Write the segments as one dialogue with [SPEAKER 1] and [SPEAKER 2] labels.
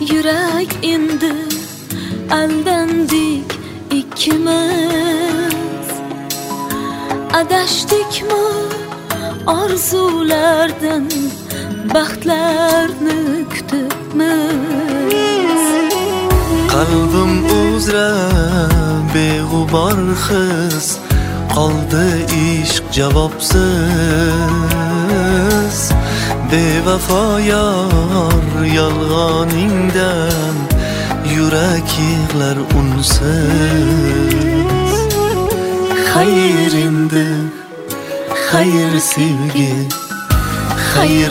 [SPEAKER 1] Yürek indi, aldandik ikimiz. Adashdikmi orzulardan, baxtlarni kutibmiz.
[SPEAKER 2] Qalbim uzra beg'ubor his, qoldi ishq javobsiz. Bevafo yor yolg'oningdan, yurak yig'lar unsiz. Xayr endi, xayr sevgi, xayr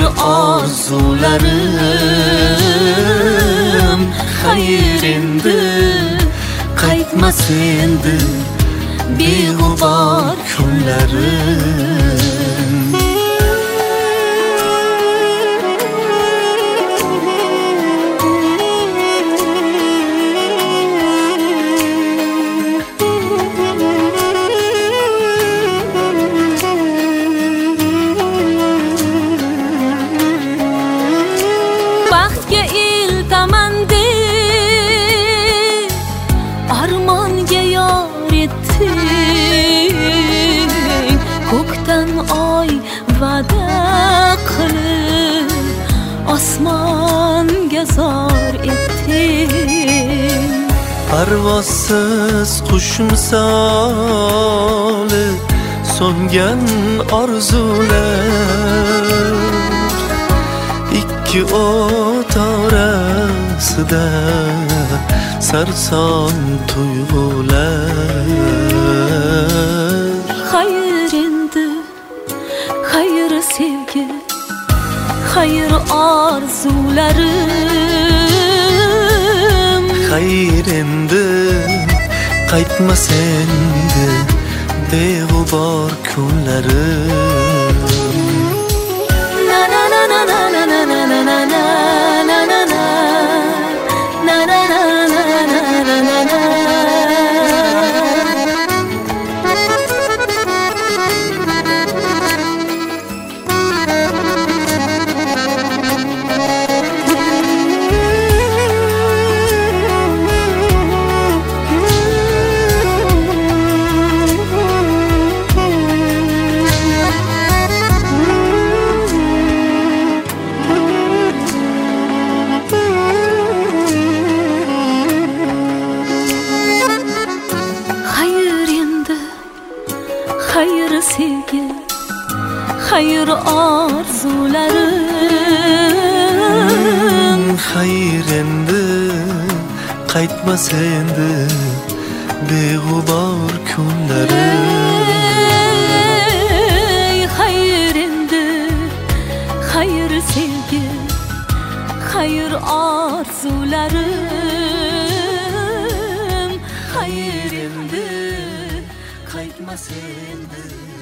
[SPEAKER 2] orzularim. Xayr endi, qaytmas endi beg'ubor kunlarim.
[SPEAKER 1] Baxtga iltaman deb armonga yor etding. Ko'kdan oy va'da qilib osmonga zor etding.
[SPEAKER 2] Parvozsiz qush misoli so'ngan orzular, ikki o't orasida sarson tuyg'ular.
[SPEAKER 1] Xayr endi, xayr sevgi, xayr orzularim.
[SPEAKER 2] Xayr endi, qaytmas endi beg'ubor kunlarim.
[SPEAKER 1] Na na na na na na na na na na na na na na na na na na. Xayr sevgi, xayr orzularim.
[SPEAKER 2] Xayr endi, qaytmas endi beg'ubor kunlarim.
[SPEAKER 1] Xayr endi, xayr sevgi, xayr orzularim. Xayr endi, qaytmas endi